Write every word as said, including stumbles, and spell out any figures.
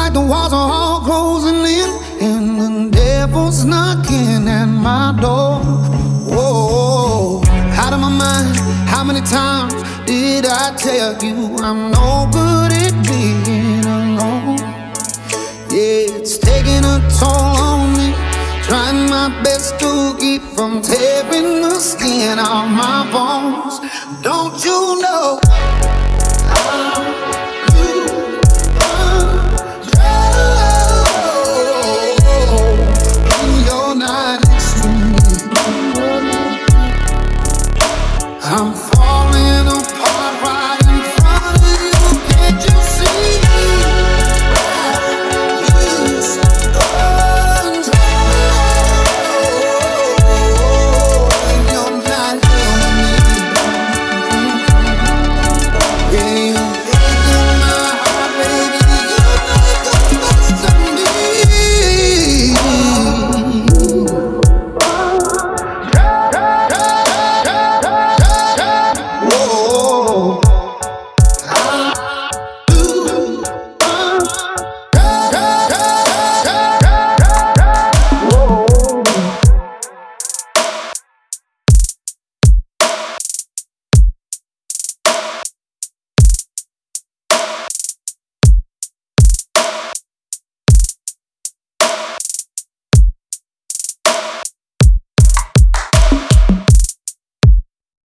like the walls are all closing in, and the devil's knocking at my door. Whoa, out of my mind. How many times did I tell you I'm no good at being alone? Yeah, it's taking a toll on me, trying my best to keep from tearing the skin off my bones. Don't you know